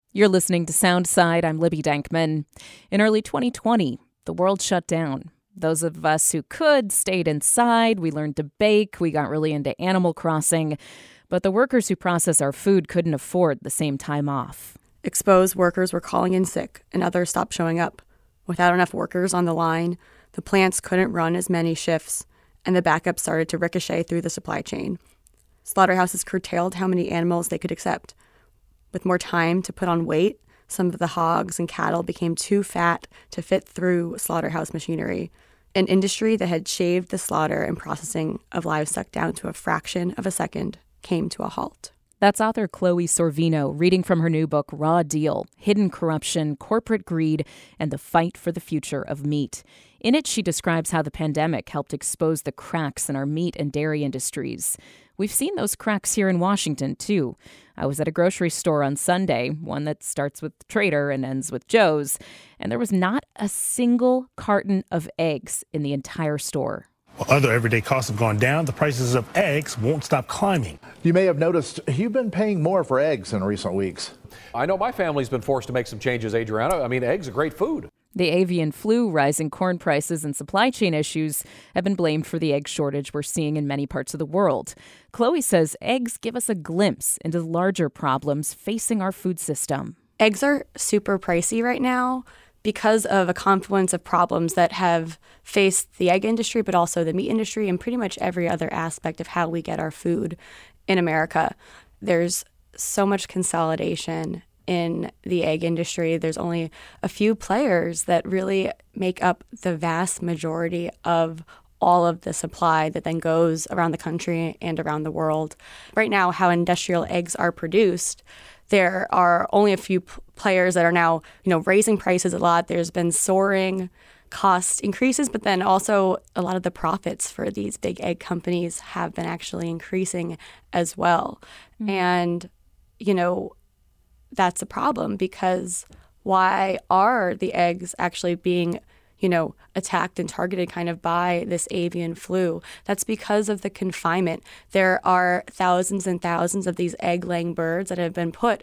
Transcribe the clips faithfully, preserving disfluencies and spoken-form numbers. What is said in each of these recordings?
You're listening to Soundside. I'm Libby Dankman. In early twenty twenty, the world shut down. Those of us who could stayed inside. We learned to bake. We got really into Animal Crossing. But the workers who process our food couldn't afford the same time off. Exposed workers were calling in sick, and others stopped showing up. Without enough workers on the line, the plants couldn't run as many shifts, and the backup started to ricochet through the supply chain. Slaughterhouses curtailed how many animals they could accept. With more time to put on weight, some of the hogs and cattle became too fat to fit through slaughterhouse machinery. An industry that had shaved the slaughter and processing of livestock down to a fraction of a second came to a halt. That's author Chloe Sorvino reading from her new book, Raw Deal, Hidden Corruption, Corporate Greed, and the Fight for the Future of Meat. In it, she describes how the pandemic helped expose the cracks in our meat and dairy industries. We've seen those cracks here in Washington, too. I was at a grocery store on Sunday, one that starts with Trader and ends with Joe's, and there was not a single carton of eggs in the entire store. While other everyday costs have gone down, the prices of eggs won't stop climbing. You may have noticed you've been paying more for eggs in recent weeks. I know my family's been forced to make some changes, Adriana. I mean, eggs are great food. The avian flu, rising corn prices, and supply chain issues have been blamed for the egg shortage we're seeing in many parts of the world. Chloe says eggs give us a glimpse into the larger problems facing our food system. Eggs are super pricey right now because of a confluence of problems that have faced the egg industry, but also the meat industry and pretty much every other aspect of how we get our food in America. There's so much consolidation in the egg industry. There's only a few players that really make up the vast majority of all of the supply that then goes around the country and around the world. Right now, how industrial eggs are produced, there are only a few p- players that are now, you know, raising prices a lot. There's been soaring cost increases, but then also a lot of the profits for these big egg companies have been actually increasing as well. Mm-hmm. And, you know, that's a problem because why are the eggs actually being, you know, attacked and targeted kind of by this avian flu? That's because of the confinement. There are thousands and thousands of these egg-laying birds that have been put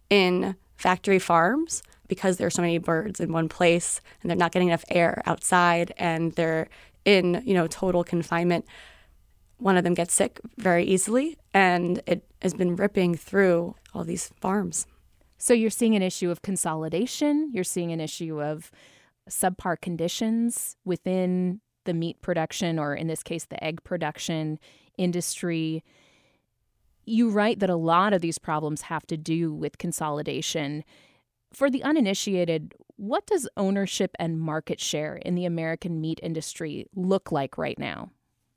in factory farms because there are so many birds in one place and they're not getting enough air outside and they're in, you know, total confinement. One of them gets sick very easily and it has been ripping through all these farms. So you're seeing an issue of consolidation. You're seeing an issue of subpar conditions within the meat production, or in this case, the egg production industry. You write that a lot of these problems have to do with consolidation. For the uninitiated, what does ownership and market share in the American meat industry look like right now?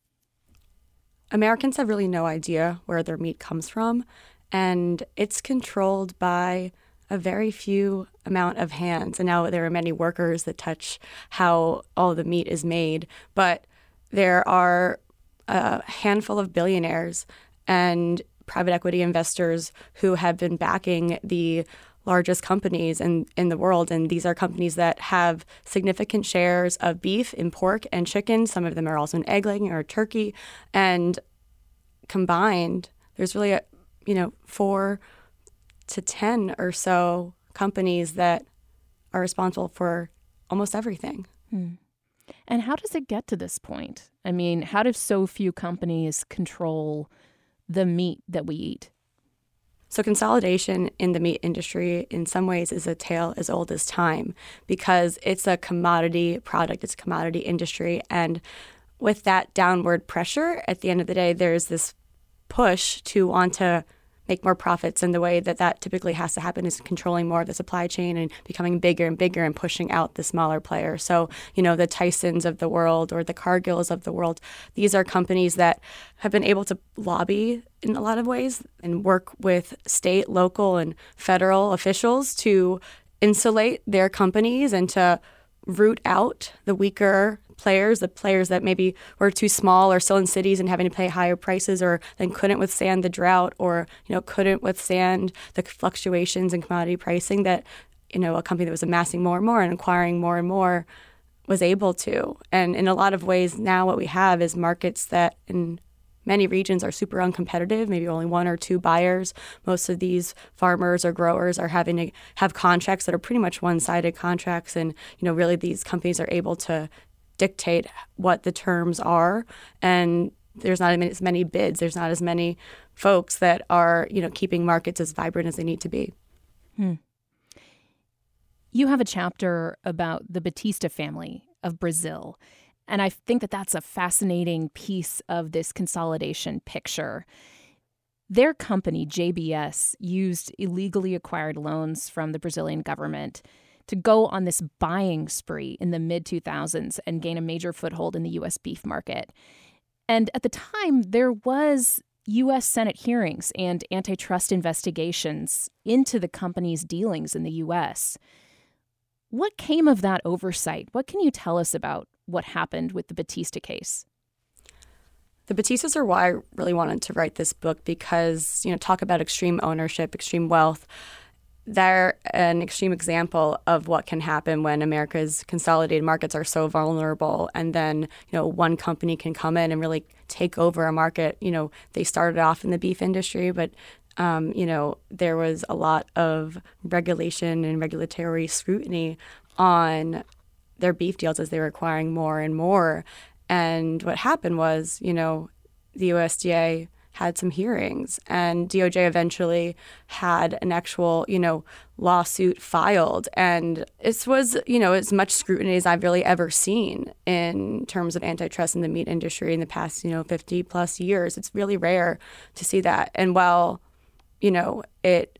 Americans have really no idea where their meat comes from, and it's controlled by a very few amount of hands. And now there are many workers that touch how all the meat is made, but there are a handful of billionaires and private equity investors who have been backing the largest companies in, in the world. And these are companies that have significant shares of beef and pork and chicken. Some of them are also in egg laying or turkey. And combined, there's really a you know, four to ten or so companies that are responsible for almost everything. Hmm. And how does it get to this point? I mean, how do so few companies control the meat that we eat? So consolidation in the meat industry in some ways is a tale as old as time because it's a commodity product, it's a commodity industry. And with that downward pressure, at the end of the day, there's this push to want to make more profits, and the way that that typically has to happen is controlling more of the supply chain and becoming bigger and bigger and pushing out the smaller players. So, you know, the Tysons of the world or the Cargills of the world, these are companies that have been able to lobby in a lot of ways and work with state, local, and federal officials to insulate their companies and to root out the weaker players, the players that maybe were too small or still in cities and having to pay higher prices or then couldn't withstand the drought or, you know, couldn't withstand the fluctuations in commodity pricing that, you know, a company that was amassing more and more and acquiring more and more was able to. And in a lot of ways now what we have is markets that in many regions are super uncompetitive, maybe only one or two buyers. Most of these farmers or growers are having to have contracts that are pretty much one-sided contracts, and you know, really these companies are able to dictate what the terms are, and there's not as many bids. There's not as many folks that are, you know, keeping markets as vibrant as they need to be. Hmm. You have a chapter about the Batista family of Brazil, and I think that that's a fascinating piece of this consolidation picture. Their company, J B S, used illegally acquired loans from the Brazilian government to go on this buying spree in the mid two thousands and gain a major foothold in the U S beef market. And at the time, there was U S Senate hearings and antitrust investigations into the company's dealings in the U S. What came of that oversight? What can you tell us about what happened with the Batista case? The Batistas are why I really wanted to write this book because, you know, talk about extreme ownership, extreme wealth. They're an extreme example of what can happen when America's consolidated markets are so vulnerable, and then, you know, one company can come in and really take over a market. You know, they started off in the beef industry, but, um, you know, there was a lot of regulation and regulatory scrutiny on their beef deals as they were acquiring more and more. And what happened was, you know, the U S D A had some hearings, and D O J eventually had an actual, you know, lawsuit filed. And this was, you know, as much scrutiny as I've really ever seen in terms of antitrust in the meat industry in the past, you know, fifty plus years. It's really rare to see that. And while, you know, it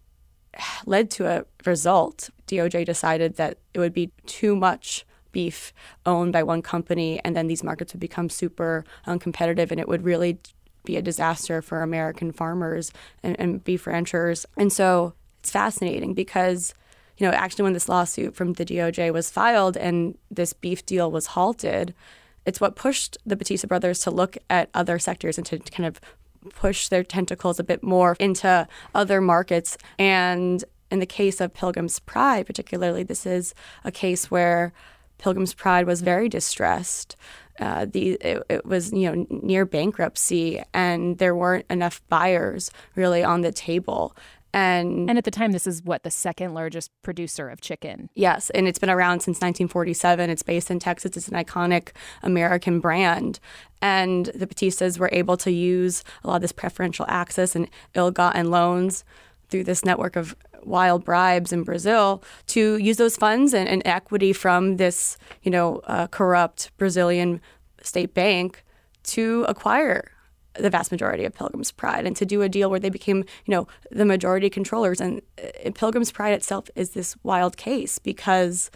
led to a result, D O J decided that it would be too much beef owned by one company, and then these markets would become super uncompetitive, and it would really be a disaster for American farmers and, and beef ranchers. And so it's fascinating because, you know, actually when this lawsuit from the D O J was filed and this beef deal was halted, it's what pushed the Batista brothers to look at other sectors and to kind of push their tentacles a bit more into other markets. And in the case of Pilgrim's Pride, particularly, this is a case where Pilgrim's Pride was very distressed. Uh, the it, it was, you know, near bankruptcy, and there weren't enough buyers really on the table. And and at the time, this is what, the second largest producer of chicken. Yes, and it's been around since nineteen forty-seven. It's based in Texas. It's an iconic American brand. And the Batistas were able to use a lot of this preferential access and ill-gotten loans through this network of wild bribes in Brazil to use those funds and, and equity from this, you know, uh, corrupt Brazilian state bank to acquire the vast majority of Pilgrim's Pride and to do a deal where they became, you know, the majority controllers. And uh, Pilgrim's Pride itself is this wild case because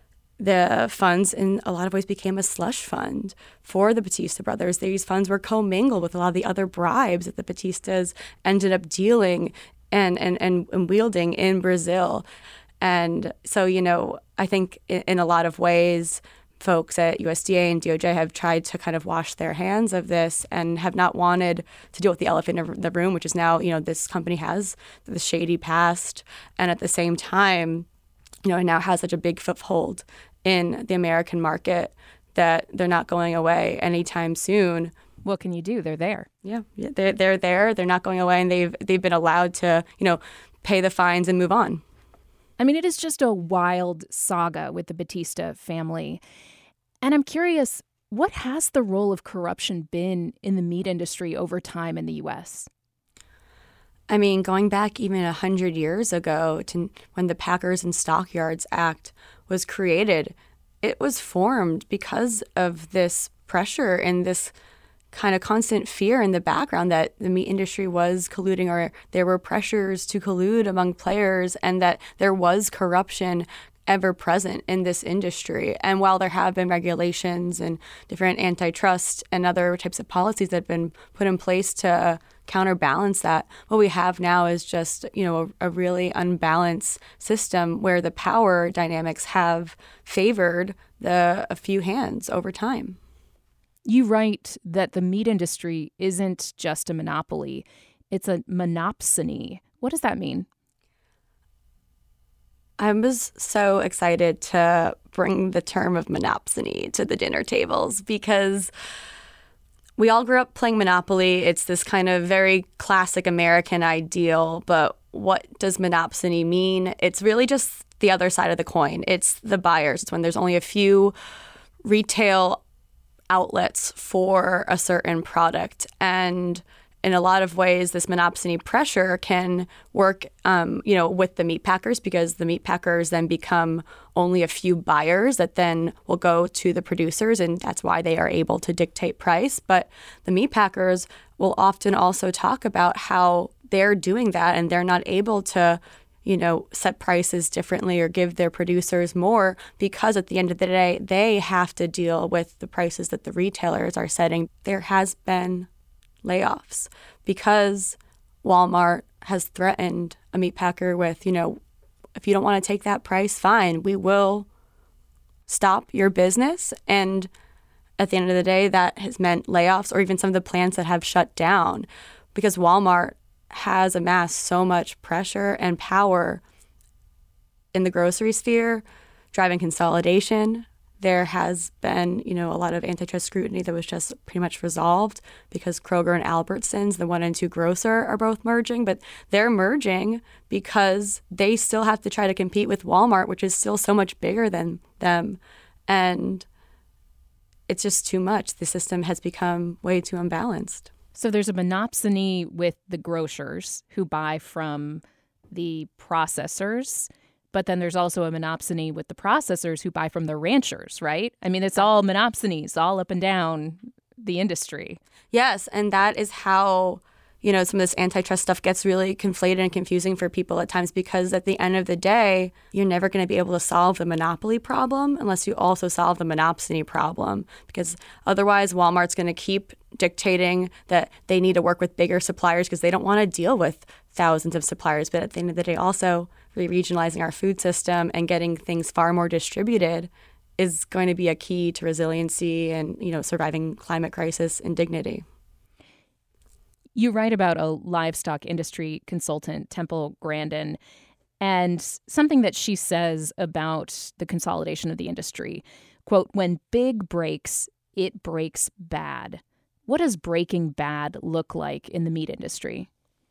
the funds in a lot of ways became a slush fund for the Batista brothers. These funds were commingled with a lot of the other bribes that the Batistas ended up dealing and, and, and, and wielding in Brazil. And so, you know, I think in, in a lot of ways, folks at U S D A and D O J have tried to kind of wash their hands of this and have not wanted to deal with the elephant in the room, which is now, you know, this company has the shady past. And at the same time, you know, it now has such a big foothold in the American market that they're not going away anytime soon. What can you do? They're there. Yeah, yeah, they're they're there. They're not going away, and they've they've been allowed to, you know, pay the fines and move on. I mean, it is just a wild saga with the Batista family. And I'm curious, what has the role of corruption been in the meat industry over time in the U S? I mean, going back even one hundred years ago to when the Packers and Stockyards Act was created, it was formed because of this pressure and this kind of constant fear in the background that the meat industry was colluding, or there were pressures to collude among players, and that there was corruption ever present in this industry. And while there have been regulations and different antitrust and other types of policies that have been put in place to counterbalance that, what we have now is just, you know, a, a really unbalanced system where the power dynamics have favored the a few hands over time. You write that the meat industry isn't just a monopoly, it's a monopsony. What does that mean? I was so excited to bring the term of monopsony to the dinner tables because we all grew up playing Monopoly. It's this kind of very classic American ideal, but what does monopsony mean? It's really just the other side of the coin. It's the buyers. It's when there's only a few retail outlets for a certain product. And in a lot of ways, this monopsony pressure can work, um, you know, with the meat packers, because the meat packers then become only a few buyers that then will go to the producers, and that's why they are able to dictate price. But the meat packers will often also talk about how they're doing that and they're not able to, you know, set prices differently or give their producers more, because at the end of the day, they have to deal with the prices that the retailers are setting. There has been layoffs because Walmart has threatened a meat packer with, you know, if you don't want to take that price, fine, we will stop your business. And at the end of the day, that has meant layoffs, or even some of the plants that have shut down, because Walmart has amassed so much pressure and power in the grocery sphere, driving consolidation. There has been, you know, a lot of antitrust scrutiny that was just pretty much resolved because Kroger and Albertsons, the one and two grocer, are both merging. But they're merging because they still have to try to compete with Walmart, which is still so much bigger than them. And it's just too much. The system has become way too unbalanced. So there's a monopsony with the grocers who buy from the processors. But then there's also a monopsony with the processors who buy from the ranchers, right? I mean, it's all monopsonies all up and down the industry. Yes, and that is how, you know, some of this antitrust stuff gets really conflated and confusing for people at times, because at the end of the day, you're never going to be able to solve the monopoly problem unless you also solve the monopsony problem, because otherwise Walmart's going to keep dictating that they need to work with bigger suppliers because they don't want to deal with thousands of suppliers. But at the end of the day, also re-regionalizing our food system and getting things far more distributed is going to be a key to resiliency and, you know, surviving climate crisis and dignity. You write about a livestock industry consultant, Temple Grandin, and something that she says about the consolidation of the industry. Quote, when big breaks, it breaks bad. What does breaking bad look like in the meat industry?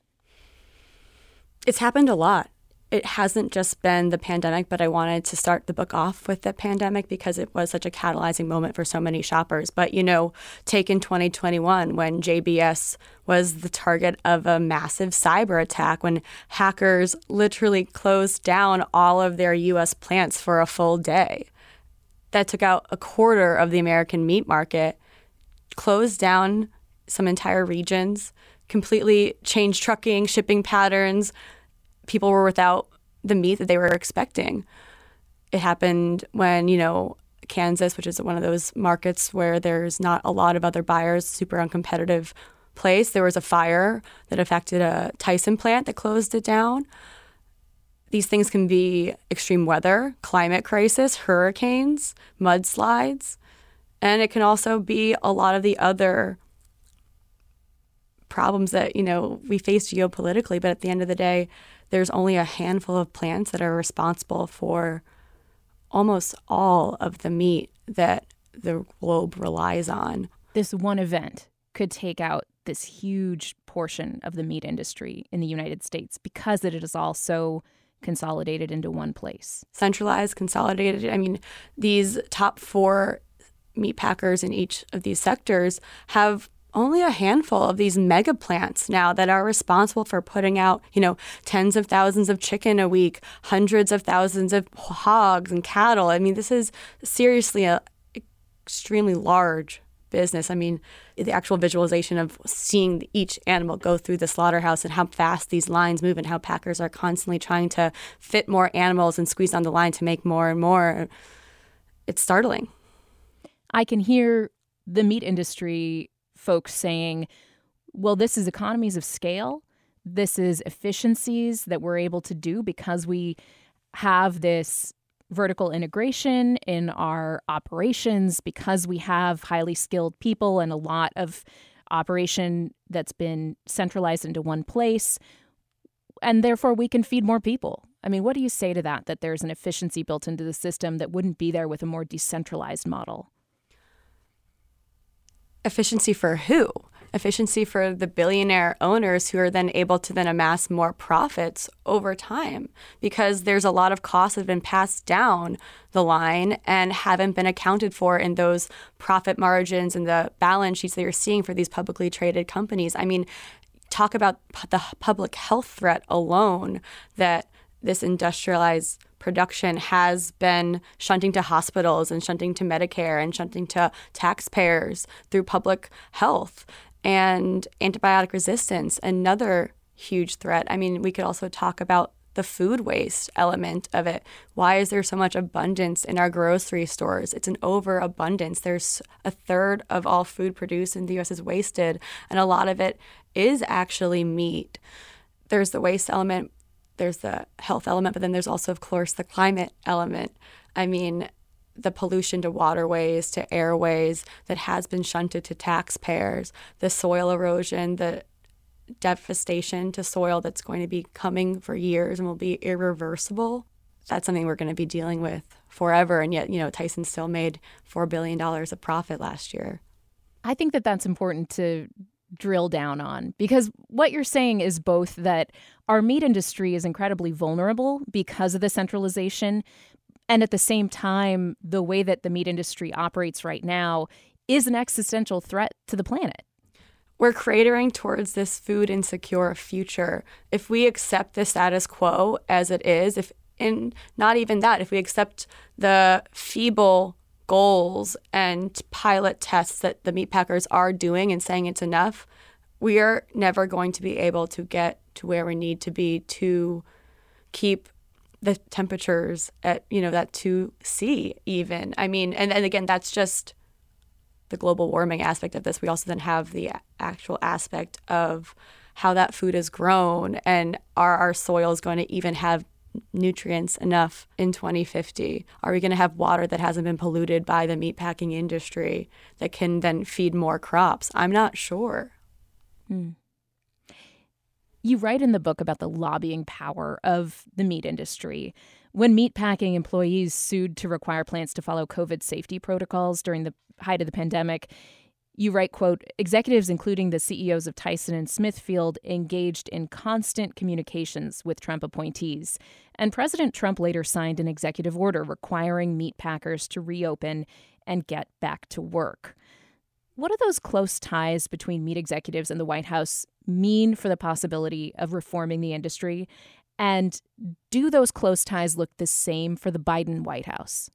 It's happened a lot. It hasn't just been the pandemic, but I wanted to start the book off with the pandemic because it was such a catalyzing moment for so many shoppers. But, you know, take in twenty twenty-one when J B S was the target of a massive cyber attack, when hackers literally closed down all of their U S plants for a full day. That took out a quarter of the American meat market, closed down some entire regions, completely changed trucking, shipping patterns. People were without the meat that they were expecting. It happened when, you know, Kansas, which is one of those markets where there's not a lot of other buyers, super uncompetitive place, there was a fire that affected a Tyson plant that closed it down. These things can be extreme weather, climate crisis, hurricanes, mudslides, and it can also be a lot of the other problems that, you know, we face geopolitically. But at the end of the day, there's only a handful of plants that are responsible for almost all of the meat that the globe relies on. This one event could take out this huge portion of the meat industry in the United States because it is all so consolidated into one place. Centralized, consolidated. I mean, these top four meat packers in each of these sectors have only a handful of these mega plants now that are responsible for putting out, you know, tens of thousands of chicken a week, hundreds of thousands of hogs and cattle. I mean, this is seriously a extremely large business. I mean, the actual visualization of seeing each animal go through the slaughterhouse and how fast these lines move and how packers are constantly trying to fit more animals and squeeze on the line to make more and more. It's startling. I can hear the meat industry folks saying, well, this is economies of scale. This is efficiencies that we're able to do because we have this vertical integration in our operations, because we have highly skilled people and a lot of operation that's been centralized into one place. And therefore, we can feed more people. I mean, what do you say to that, that there's an efficiency built into the system that wouldn't be there with a more decentralized model? Efficiency for who? Efficiency for the billionaire owners who are then able to then amass more profits over time, because there's a lot of costs that have been passed down the line and haven't been accounted for in those profit margins and the balance sheets that you're seeing for these publicly traded companies. I mean, talk about the public health threat alone that this industrialized production has been shunting to hospitals and shunting to Medicare and shunting to taxpayers through public health. And antibiotic resistance, another huge threat. I mean, we could also talk about the food waste element of it. Why is there so much abundance in our grocery stores? It's an overabundance. There's a third of all food produced in the U S is wasted, and a lot of it is actually meat. There's the waste element, there's the health element, but then there's also, of course, the climate element. I mean, the pollution to waterways, to airways that has been shunted to taxpayers, the soil erosion, the devastation to soil that's going to be coming for years and will be irreversible. That's something we're going to be dealing with forever. And yet, you know, Tyson still made four billion dollars of profit last year. I think that that's important to drill down on, because what you're saying is both that our meat industry is incredibly vulnerable because of the centralization, and at the same time, the way that the meat industry operates right now is an existential threat to the planet. We're cratering towards this food insecure future. If we accept the status quo as it is, if and not even that, if we accept the feeble goals and pilot tests that the meat packers are doing and saying it's enough, we are never going to be able to get to where we need to be to keep the temperatures at, you know, that two C even. I mean, and, and again, that's just the global warming aspect of this. We also then have the actual aspect of how that food is grown, and are our soils going to even have nutrients enough in twenty fifty? Are we going to have water that hasn't been polluted by the meatpacking industry that can then feed more crops? I'm not sure. Hmm. You write in the book about the lobbying power of the meat industry. When meatpacking employees sued to require plants to follow COVID safety protocols during the height of the pandemic, you write, quote, executives, including the C E Os of Tyson and Smithfield, engaged in constant communications with Trump appointees. And President Trump later signed an executive order requiring meat packers to reopen and get back to work. What do those close ties between meat executives and the White House mean for the possibility of reforming the industry? And do those close ties look the same for the Biden White House?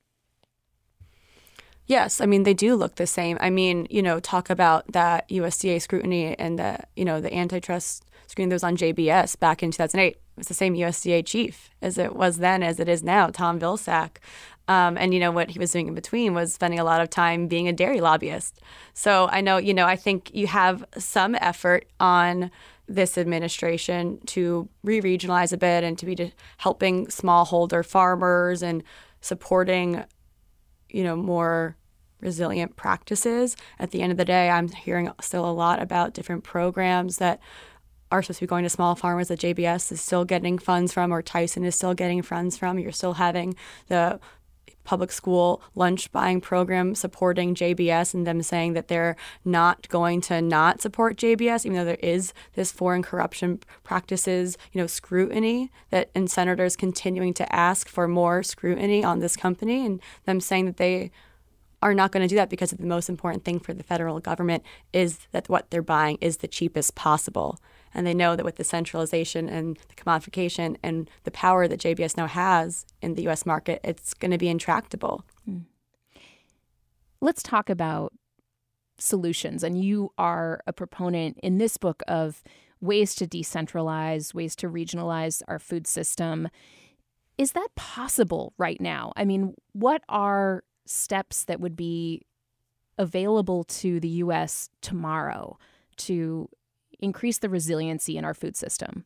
Yes, I mean, they do look the same. I mean, you know, talk about that U S D A scrutiny and the, you know, the antitrust scrutiny that was on J B S back in two thousand eight. It was the same U S D A chief as it was then as it is now, Tom Vilsack. Um, and, you know, what he was doing in between was spending a lot of time being a dairy lobbyist. So I know, you know, I think you have some effort on this administration to re-regionalize a bit and to be helping smallholder farmers and supporting, you know, more resilient practices. At the end of the day, I'm hearing still a lot about different programs that are supposed to be going to small farmers that J B S is still getting funds from, or Tyson is still getting funds from. You're still having the public school lunch buying program supporting J B S, and them saying that they're not going to not support J B S, even though there is this foreign corruption practices, you know, scrutiny that, and senators continuing to ask for more scrutiny on this company, and them saying that they are not going to do that because the most important thing for the federal government is that what they're buying is the cheapest possible. And they know that with the centralization and the commodification and the power that J B S now has in the U S market, it's going to be intractable. Mm. Let's talk about solutions. And you are a proponent in this book of ways to decentralize, ways to regionalize our food system. Is that possible right now? I mean, what are steps that would be available to the U S tomorrow to increase the resiliency in our food system?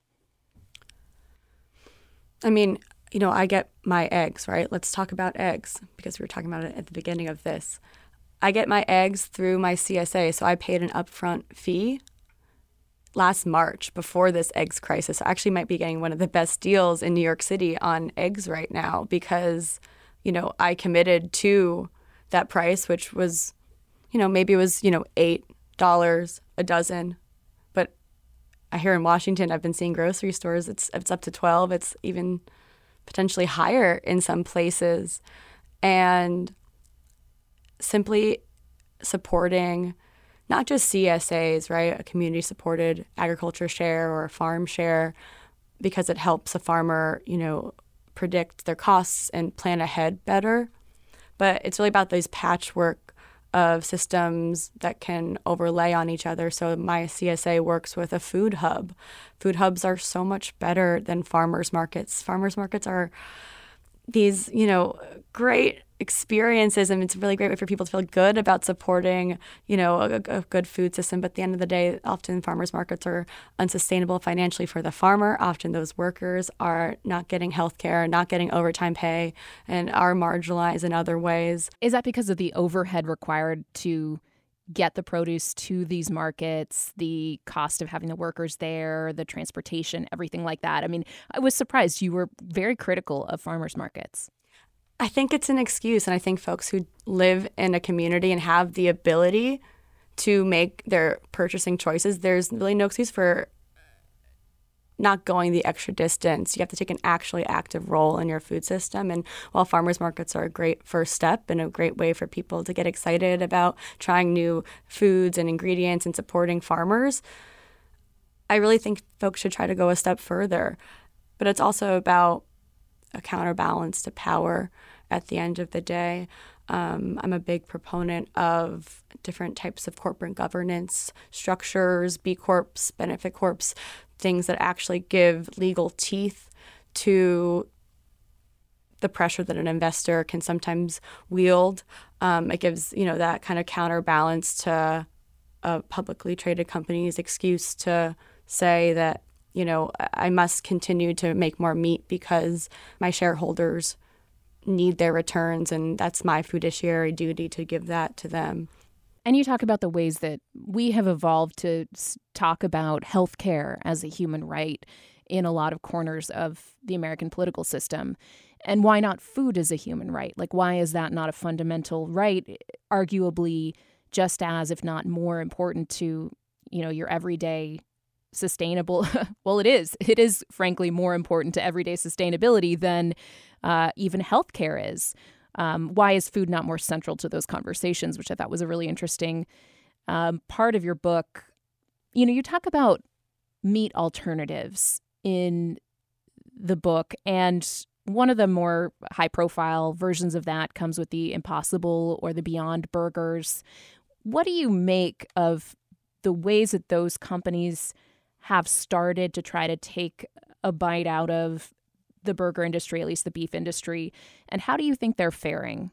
I mean, you know, I get my eggs, right? Let's talk about eggs because we were talking about it at the beginning of this. I get my eggs through my C S A, so I paid an upfront fee last March before this eggs crisis. I actually might be getting one of the best deals in New York City on eggs right now because, you know, I committed to that price, which was you know, maybe it was, you know, eight dollars a dozen. But I hear in Washington, I've been seeing grocery stores, it's it's up to twelve. It's even potentially higher in some places. And simply supporting not just C S As, right, a community-supported agriculture share or a farm share, because it helps a farmer, you know, predict their costs and plan ahead better. But it's really about these patchwork of systems that can overlay on each other. So my C S A works with a food hub. Food hubs are so much better than farmers markets. Farmers markets are these, you know, great experiences, and it's a really great way for people to feel good about supporting, you know, a, a good food system. But at the end of the day, often farmers markets are unsustainable financially for the farmer. Often those workers are not getting health care, not getting overtime pay, and are marginalized in other ways. Is that because of the overhead required to get the produce to these markets, the cost of having the workers there, the transportation, everything like that? I mean, I was surprised you were very critical of farmers markets. I think it's an excuse, and I think folks who live in a community and have the ability to make their purchasing choices, there's really no excuse for not going the extra distance. You have to take an actually active role in your food system. And while farmers markets are a great first step and a great way for people to get excited about trying new foods and ingredients and supporting farmers, I really think folks should try to go a step further. But it's also about a counterbalance to power at the end of the day. Um, I'm a big proponent of different types of corporate governance structures, B Corps, benefit corps, things that actually give legal teeth to the pressure that an investor can sometimes wield. Um, it gives, you know, that kind of counterbalance to a publicly traded company's excuse to say that, you know, I must continue to make more meat because my shareholders need their returns, and that's my fiduciary duty to give that to them. And you talk about the ways that we have evolved to talk about healthcare as a human right in a lot of corners of the American political system. And why not food as a human right? Like, why is that not a fundamental right, arguably just as, if not more important to, you know, your everyday sustainable? Well, it is. It is, frankly, more important to everyday sustainability than uh, even healthcare is. Um, why is food not more central to those conversations, which I thought was a really interesting um, part of your book. You know, you talk about meat alternatives in the book, and one of the more high-profile versions of that comes with the Impossible or the Beyond Burgers. What do you make of the ways that those companies have started to try to take a bite out of the burger industry, at least the beef industry, and how do you think they're faring?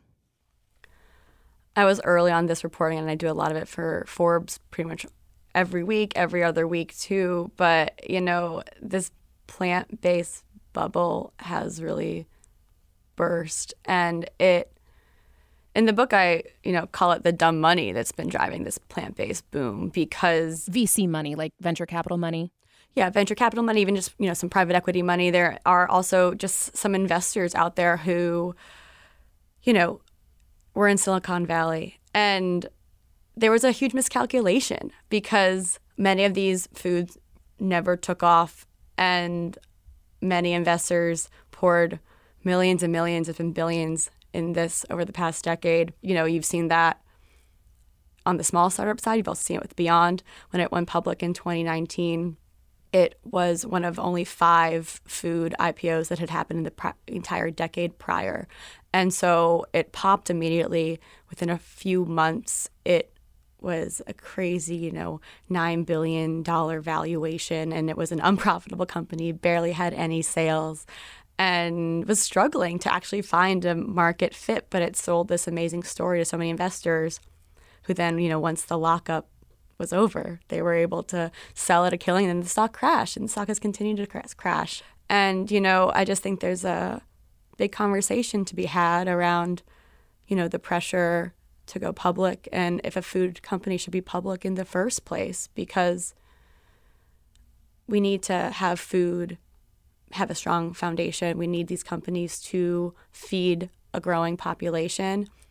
I was early on this reporting, and I do a lot of it for Forbes pretty much every week, every other week too. But, you know, this plant-based bubble has really burst, and it, in the book, I, you know, call it the dumb money that's been driving this plant-based boom, because V C money, like venture capital money. Yeah, venture capital money, even just, you know, some private equity money. There are also just some investors out there who, you know, were in Silicon Valley. And there was a huge miscalculation because many of these foods never took off, and many investors poured millions and millions, if not billions, in this over the past decade. You know, you've seen that on the small startup side. You've also seen it with Beyond. When it went public in twenty nineteen, it was one of only five food I P Os that had happened in the pr- entire decade prior. And so it popped immediately. Within a few months, it was a crazy, you know, nine billion dollars valuation, and it was an unprofitable company, barely had any sales, and was struggling to actually find a market fit. But it sold this amazing story to so many investors who then, you know, once the lockup was over, they were able to sell at a killing, and the stock crashed, and the stock has continued to crash. And, you know, I just think there's a big conversation to be had around, you know, the pressure to go public and if a food company should be public in the first place, because we need to have food have a strong foundation. We need these companies to feed a growing population.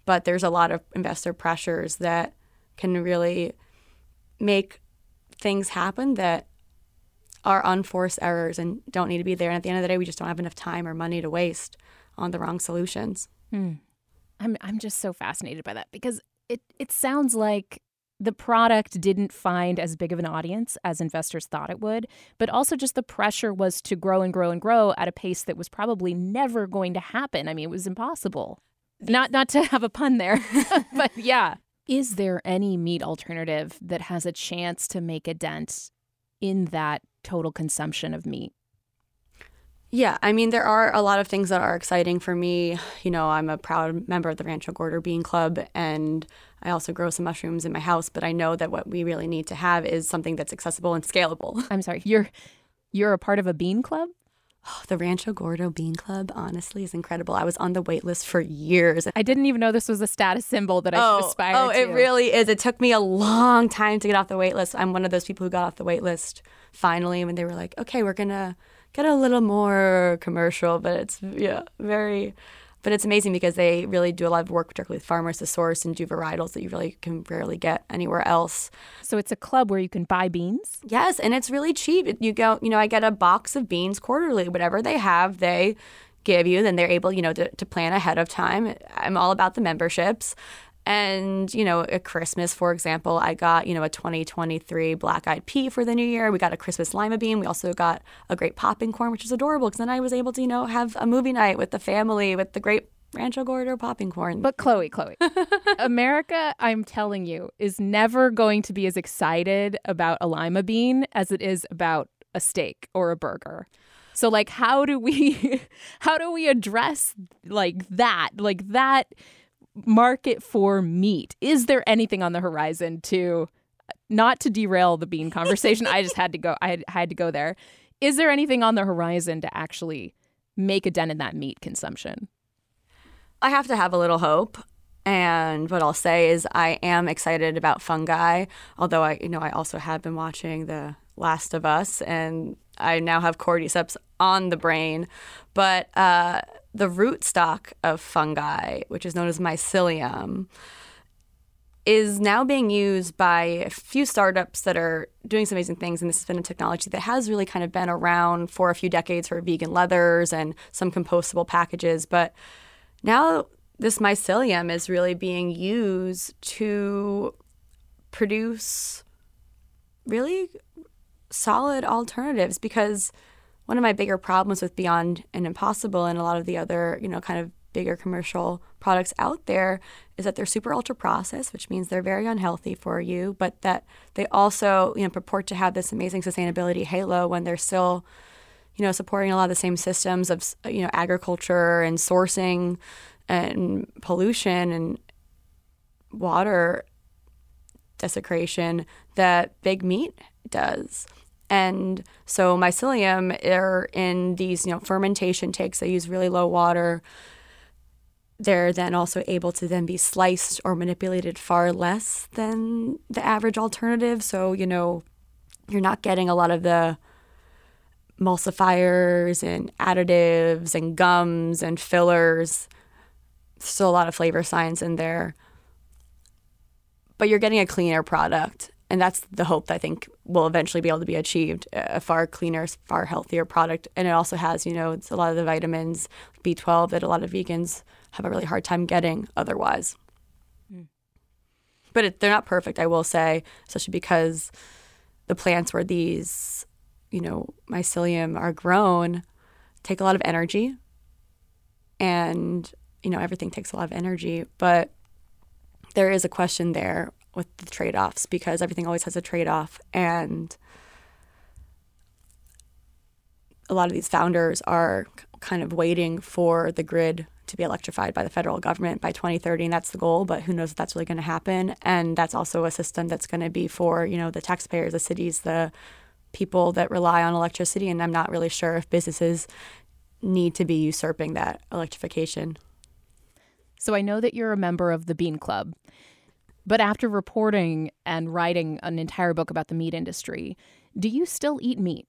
but there's a lot of investor pressures that can really make things happen that are unforced errors and don't need to be there. And at the end of the day, we just don't have enough time or money to waste on the wrong solutions. Hmm. I'm I'm just so fascinated by that because it, it sounds like the product didn't find as big of an audience as investors thought it would, but also just the pressure was to grow and grow and grow at a pace that was probably never going to happen. I mean, it was impossible. Not not to have a pun there, but yeah. Is there any meat alternative that has a chance to make a dent in that total consumption of meat? Yeah, I mean, there are a lot of things that are exciting for me. You know, I'm a proud member of the Rancho Gordo Bean Club, and I also grow some mushrooms in my house, but I know that what we really need to have is something that's accessible and scalable. I'm sorry, you're you're a part of a bean club? Oh, the Rancho Gordo Bean Club, honestly, is incredible. I was on the wait list for years. I didn't even know this was a status symbol that I oh, should aspire oh, to. Oh, it really is. It took me a long time to get off the wait list. I'm one of those people who got off the wait list finally when they were like, okay, we're going to get a little more commercial. But it's, yeah, very... But it's amazing because they really do a lot of work directly with farmers to source and do varietals that you really can rarely get anywhere else. So it's a club where you can buy beans? Yes, and it's really cheap. You go, you know, I get a box of beans quarterly. Whatever they have, they give you. Then they're able, you know, to, to plan ahead of time. I'm all about the memberships. And, you know, at Christmas, for example, I got, you know, a twenty twenty-three black-eyed pea for the new year. We got a Christmas lima bean. We also got a great popping corn, which is adorable because then I was able to, you know, have a movie night with the family with the great Rancho Gordo popping corn. But Chloe, Chloe, America, I'm telling you, is never going to be as excited about a lima bean as it is about a steak or a burger. So, like, how do we, how do we address like that, like that market for meat? Is there anything on the horizon to, not to derail the bean conversation, I just had to go, I had, had to go there. Is there anything on the horizon to actually make a dent in that meat consumption? I have to have a little hope. And what I'll say is I am excited about fungi, although I, you know, I also have been watching The Last of Us and I now have cordyceps on the brain. But uh, the rootstock of fungi, which is known as mycelium, is now being used by a few startups that are doing some amazing things. And this has been a technology that has really kind of been around for a few decades for vegan leathers and some compostable packages. But now this mycelium is really being used to produce really solid alternatives, because one of my bigger problems with Beyond and Impossible and a lot of the other, you know, kind of bigger commercial products out there is that they're super ultra processed, which means they're very unhealthy for you, but that they also, you know, purport to have this amazing sustainability halo when they're still, you know, supporting a lot of the same systems of, you know, agriculture and sourcing and pollution and water desecration that big meat does. And so mycelium are in these, you know, fermentation tanks. They use really low water. They're then also able to then be sliced or manipulated far less than the average alternative. So, you know, you're not getting a lot of the emulsifiers and additives and gums and fillers. Still a lot of flavor science in there. But you're getting a cleaner product. And that's the hope that I think will eventually be able to be achieved, a far cleaner, far healthier product. And it also has, you know, it's a lot of the vitamins, B twelve, that a lot of vegans have a really hard time getting otherwise. Mm. But it, they're not perfect, I will say, especially because the plants where these, you know, mycelium are grown take a lot of energy. And, you know, everything takes a lot of energy. But there is a question there with the trade-offs, because everything always has a trade-off. And a lot of these founders are kind of waiting for the grid to be electrified by the federal government by twenty thirty, and that's the goal, but who knows if that's really going to happen. And that's also a system that's going to be for, you know, the taxpayers, the cities, the people that rely on electricity, and I'm not really sure if businesses need to be usurping that electrification. So I know that you're a member of the Bean Club. But after reporting and writing an entire book about the meat industry, do you still eat meat?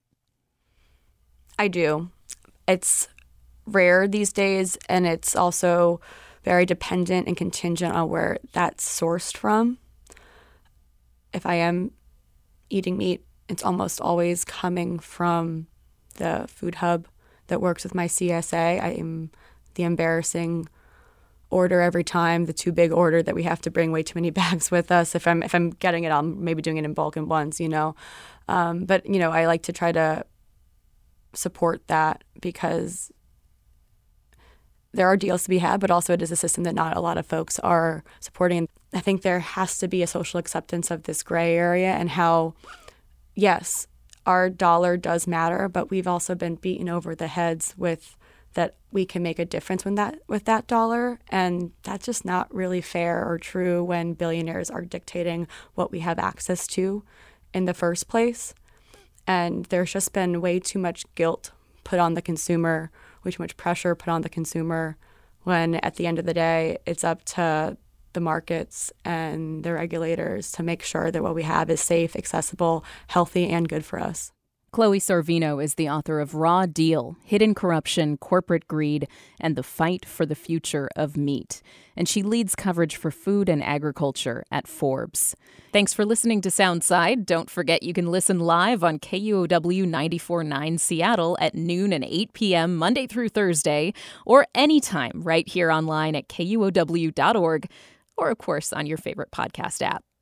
I do. It's rare these days, and it's also very dependent and contingent on where that's sourced from. If I am eating meat, it's almost always coming from the food hub that works with my C S A. I am the embarrassing order every time, the too big order that we have to bring way too many bags with us. If I'm if I'm getting it, I'm maybe doing it in bulk and once, you know. Um, but, you know, I like to try to support that because there are deals to be had, but also it is a system that not a lot of folks are supporting. I think there has to be a social acceptance of this gray area and how, yes, our dollar does matter, but we've also been beaten over the heads with that we can make a difference with that with that dollar, and that's just not really fair or true when billionaires are dictating what we have access to in the first place. And there's just been way too much guilt put on the consumer, way too much pressure put on the consumer, when at the end of the day, it's up to the markets and the regulators to make sure that what we have is safe, accessible, healthy, and good for us. Chloe Sorvino is the author of Raw Deal, Hidden Corruption, Corporate Greed, and the Fight for the Future of Meat. And she leads coverage for food and agriculture at Forbes. Thanks for listening to Soundside. Don't forget you can listen live on K U O W ninety-four point nine Seattle at noon and eight p.m. Monday through Thursday, or anytime right here online at K U O W dot org, or of course on your favorite podcast app.